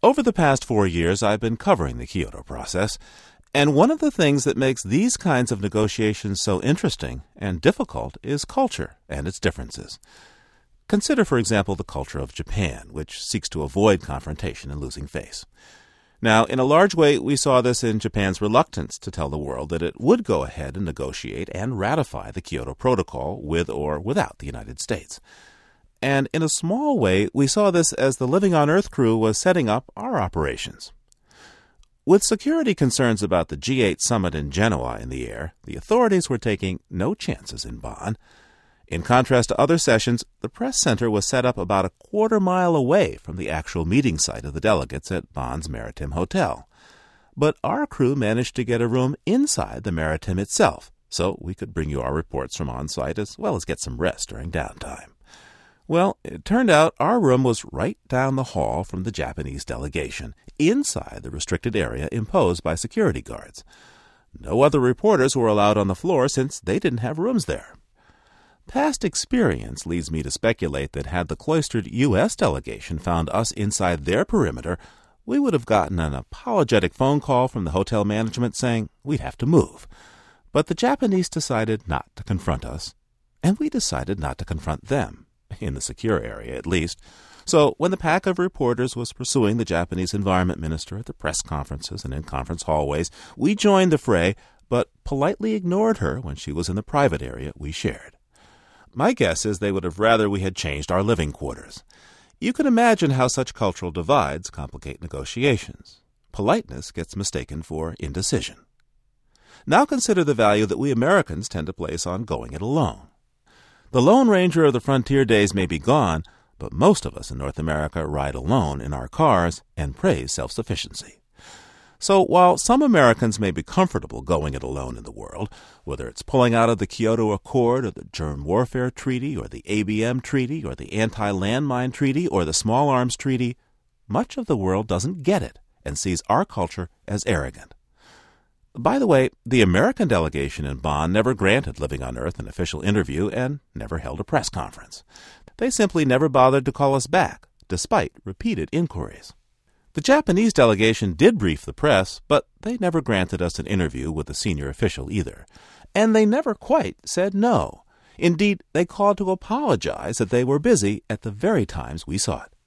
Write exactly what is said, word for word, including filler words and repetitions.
Over the past four years, I've been covering the Kyoto process, and one of the things that makes these kinds of negotiations so interesting and difficult is culture and its differences. Consider, for example, the culture of Japan, which seeks to avoid confrontation and losing face. Now, in a large way, we saw this in Japan's reluctance to tell the world that it would go ahead and negotiate and ratify the Kyoto Protocol with or without the United States. And in a small way, we saw this as the Living on Earth crew was setting up our operations. With security concerns about the G eight summit in Genoa in the air, the authorities were taking no chances in Bonn. In contrast to other sessions, the press center was set up about a quarter mile away from the actual meeting site of the delegates at Bonn's Maritim Hotel. But our crew managed to get a room inside the Maritim itself, so we could bring you our reports from on-site as well as get some rest during downtime. Well, it turned out our room was right down the hall from the Japanese delegation, inside the restricted area imposed by security guards. No other reporters were allowed on the floor since they didn't have rooms there. Past experience leads me to speculate that had the cloistered U S delegation found us inside their perimeter, we would have gotten an apologetic phone call from the hotel management saying we'd have to move. But the Japanese decided not to confront us, and we decided not to confront them, in the secure area at least. So when the pack of reporters was pursuing the Japanese environment minister at the press conferences and in conference hallways, we joined the fray, but politely ignored her when she was in the private area we shared. My guess is they would have rather we had changed our living quarters. You can imagine how such cultural divides complicate negotiations. Politeness gets mistaken for indecision. Now consider the value that we Americans tend to place on going it alone. The Lone Ranger of the frontier days may be gone, but most of us in North America ride alone in our cars and praise self-sufficiency. So while some Americans may be comfortable going it alone in the world, whether it's pulling out of the Kyoto Accord or the Germ Warfare Treaty or the A B M Treaty or the Anti-Landmine Treaty or the Small Arms Treaty, much of the world doesn't get it and sees our culture as arrogant. By the way, the American delegation in Bonn never granted Living on Earth an official interview and never held a press conference. They simply never bothered to call us back, despite repeated inquiries. The Japanese delegation did brief the press, but they never granted us an interview with a senior official either. And they never quite said no. Indeed, they called to apologize that they were busy at the very times we saw it.